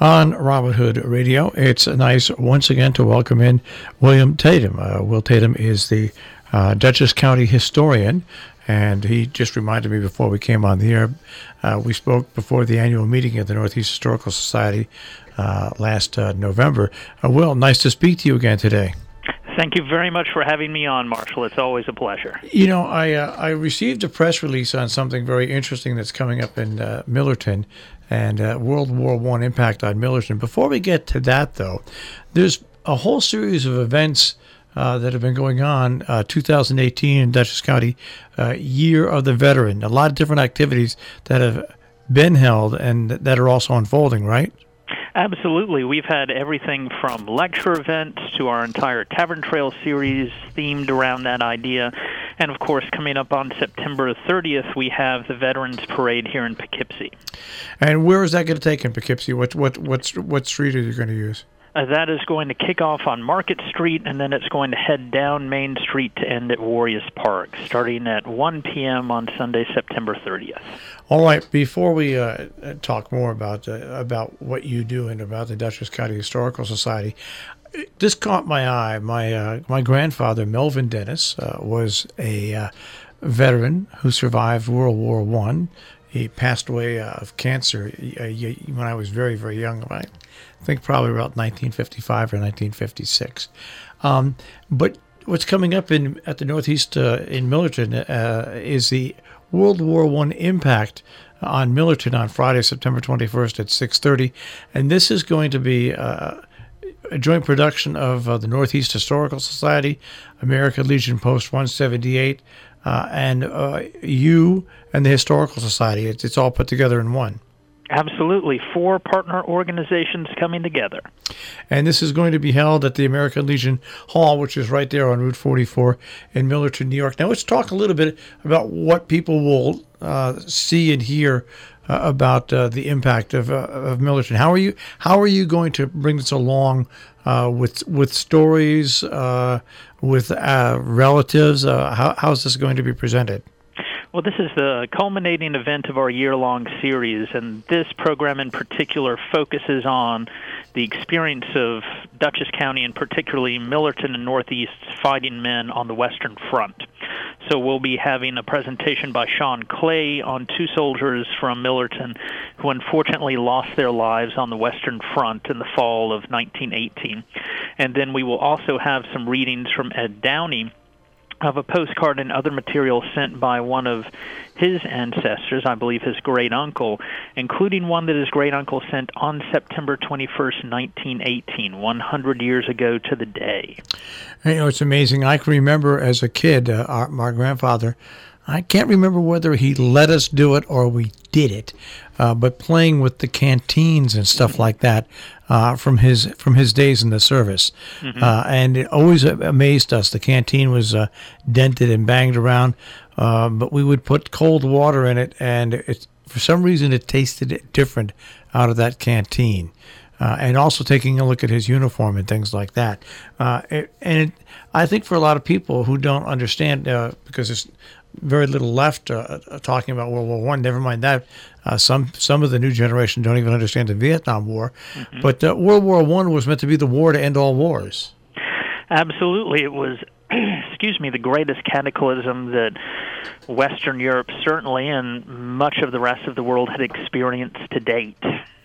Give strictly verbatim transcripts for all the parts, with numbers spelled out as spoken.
on Robert Hood Radio. It's nice once again to welcome in William Tatum. Uh, Will Tatum is the uh, Dutchess County historian, and he just reminded me before we came on the air, uh, we spoke before the annual meeting of the Northeast Historical Society uh, last uh, November. Uh, Will, nice to speak to you again today. Thank you very much for having me on, Marshall. It's always a pleasure. You know, I uh, I received a press release on something very interesting that's coming up in uh, Millerton, and uh, World War One impact on Millerton. Before we get to that, though, there's a whole series of events uh, that have been going on. Uh, two thousand eighteen in Dutchess County, uh, Year of the Veteran. A lot of different activities that have been held and that are also unfolding, right? Absolutely. We've had everything from lecture events to our entire Tavern Trail series themed around that idea. And, of course, coming up on September thirtieth, we have the Veterans Parade here in Poughkeepsie. And where is that going to take in Poughkeepsie? What, what, what, what street are you going to use? Uh, that is going to kick off on Market Street, and then it's going to head down Main Street to end at Warriors Park, starting at one p.m. on Sunday, September thirtieth. All right. Before we uh, talk more about uh, about what you do and about the Dutchess County Historical Society, this caught my eye. My uh, my grandfather, Melvin Dennis, uh, was a uh, veteran who survived World War One. He passed away uh, of cancer uh, when I was very, very young. I think probably about nineteen fifty-five or nineteen fifty-six. Um, but what's coming up in at the Northeast uh, in Millerton uh, is the World War One impact on Millerton on Friday, September twenty-first at six thirty. And this is going to be uh, a joint production of uh, the Northeast Historical Society, American Legion Post one seventy-eight, uh, and uh, you and the Historical Society. It's, it's all put together in one. Absolutely. Four partner organizations coming together. And this is going to be held at the American Legion Hall, which is right there on Route forty-four in Millerton, New York. Now, let's talk a little bit about what people will uh, see and hear uh, about uh, the impact of, uh, of Millerton. How are you? How are you going to bring this along uh, with with stories, uh, with uh, relatives? Uh, how how is this going to be presented? Well, this is the culminating event of our year-long series, and this program in particular focuses on the experience of Dutchess County, and particularly Millerton and Northeast's fighting men on the Western Front. So we'll be having a presentation by Sean Clay on two soldiers from Millerton who unfortunately lost their lives on the Western Front in the fall of nineteen eighteen. And then we will also have some readings from Ed Downey of a postcard and other material sent by one of his ancestors, I believe his great-uncle, including one that his great-uncle sent on September twenty-first, nineteen eighteen, one hundred years ago to the day. You know, it's amazing. I can remember as a kid, uh, our, my grandfather, I can't remember whether he let us do it or we did it, uh, but playing with the canteens and stuff like that uh, from his from his days in the service. Mm-hmm. Uh, and it always amazed us. The canteen was uh, dented and banged around, uh, but we would put cold water in it, and it, for some reason it tasted different out of that canteen. Uh, and also taking a look at his uniform and things like that. Uh, it, and it, I think for a lot of people who don't understand, uh, because there's very little left uh, talking about World War One. Never mind that. Uh, some some of the new generation don't even understand the Vietnam War. Mm-hmm. But uh, World War One was meant to be the war to end all wars. Absolutely. It was, excuse me, the greatest cataclysm that Western Europe, certainly, and much of the rest of the world had experienced to date.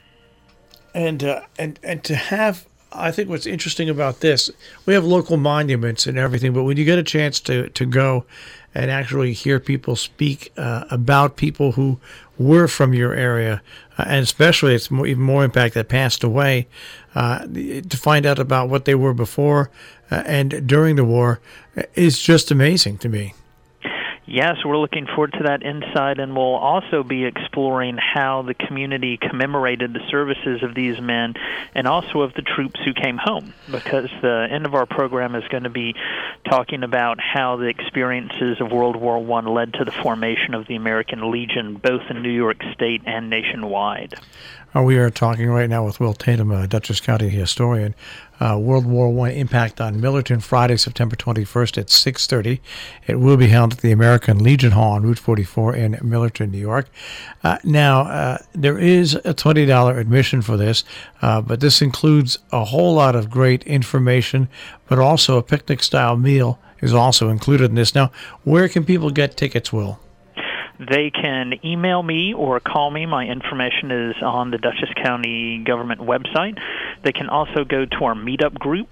And uh, and and to have, I think what's interesting about this, we have local monuments and everything, but when you get a chance to, to go and actually hear people speak uh, about people who were from your area, uh, and especially it's more, even more impact that passed away, uh, to find out about what they were before uh, and during the war is just amazing to me. Yes, we're looking forward to that insight, and we'll also be exploring how the community commemorated the services of these men and also of the troops who came home, because the end of our program is going to be talking about how the experiences of World War One led to the formation of the American Legion, both in New York State and nationwide. Uh, we are talking right now with Will Tatum, a Dutchess County historian. Uh, World War One impact on Millerton, Friday, September twenty-first at six thirty. It will be held at the American Legion Hall on Route forty-four in Millerton, New York. Uh, now, uh, there is a twenty dollars admission for this, uh, but this includes a whole lot of great information, but also a picnic-style meal is also included in this. Now, where can people get tickets, Will? They can email me or call me. My information is on the Dutchess County government website. They can also go to our meetup group,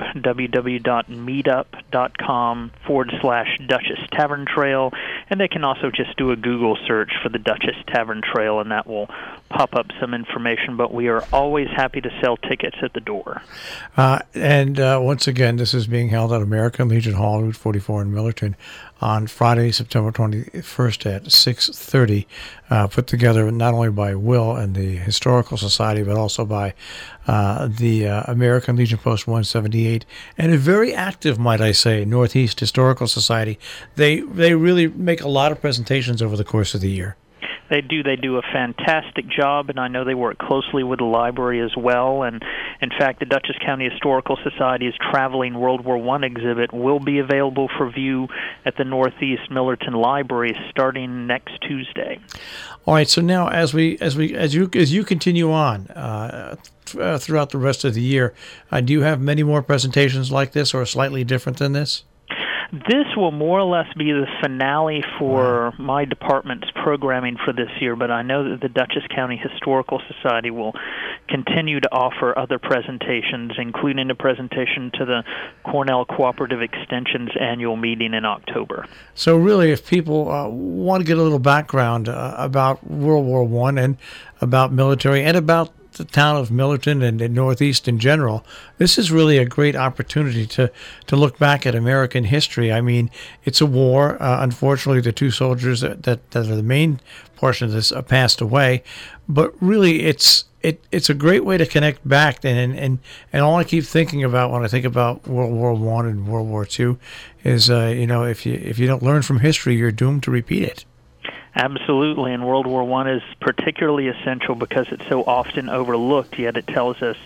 www.meetup.com forward slash Dutchess Tavern Trail, and they can also just do a Google search for the Dutchess Tavern Trail, and that will pop up some information. But we are always happy to sell tickets at the door. Uh, and uh, once again, this is being held at American Legion Hall, Route forty-four in Millerton, on Friday, September twenty-first at six thirty, uh, put together not only by Will and the Historical Society, but also by uh, the uh, American Legion Post one seventy-eight, and a very active, might I say, Northeast Historical Society. They they really make a lot of presentations over the course of the year. They do. They do a fantastic job, and I know they work closely with the library as well. And in fact, the Dutchess County Historical Society's traveling World War One exhibit will be available for view at the Northeast Millerton Library starting next Tuesday. All right. So now, as we as we as you as you continue on uh, th- uh, throughout the rest of the year, uh, do you have many more presentations like this, or slightly different than this? This will more or less be the finale for wow. my department's programming for this year, but I know that the Dutchess County Historical Society will continue to offer other presentations, including a presentation to the Cornell Cooperative Extension's annual meeting in October. So really, if people uh, want to get a little background uh, about World War One and about military and about the town of Millerton and the Northeast in general, this is really a great opportunity to, to look back at American history. I mean, it's a war. Uh, unfortunately, the two soldiers that, that, that are the main portion of this uh, passed away. But really, it's it it's a great way to connect back. And and, and all I keep thinking about when I think about World War One and World War Two is, uh, you know, if you if you don't learn from history, you're doomed to repeat it. Absolutely, and World War One is particularly essential because it's so often overlooked, yet it tells us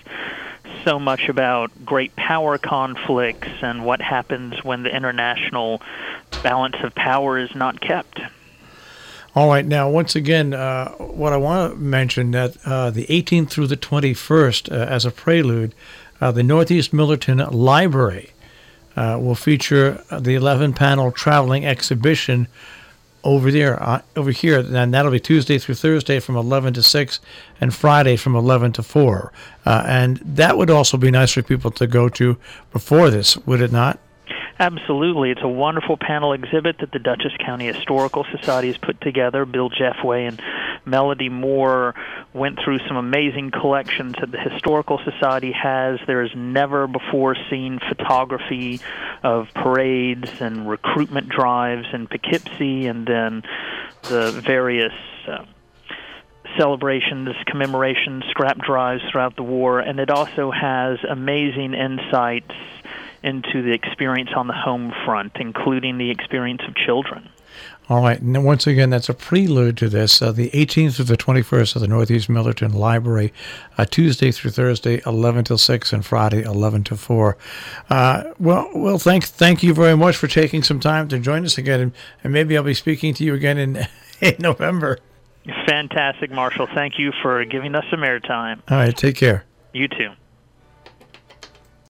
so much about great power conflicts and what happens when the international balance of power is not kept. All right, now, once again, uh, what I want to mention that uh, the eighteenth through the twenty-first, uh, as a prelude, uh, the Northeast Millerton Library uh, will feature the eleven-panel traveling exhibition over there, uh, over here, and that'll be Tuesday through Thursday from eleven to six, and Friday from eleven to four. Uh, and that would also be nice for people to go to before this, would it not? Absolutely. It's a wonderful panel exhibit that the Dutchess County Historical Society has put together. Bill Jeffway and Melody Moore went through some amazing collections that the Historical Society has. There is never before seen photography of parades and recruitment drives in Poughkeepsie, and then the various uh, celebrations, commemorations, scrap drives throughout the war. And it also has amazing insights into the experience on the home front, including the experience of children. All right, and once again, that's a prelude to this, uh, the eighteenth through the twenty-first of the Northeast Millerton Library, uh, Tuesday through Thursday, eleven till six, and Friday, eleven to four. Uh, well, well, thank thank you very much for taking some time to join us again, and, and maybe I'll be speaking to you again in, in November. Fantastic, Marshall. Thank you for giving us some airtime. All right, take care. You too.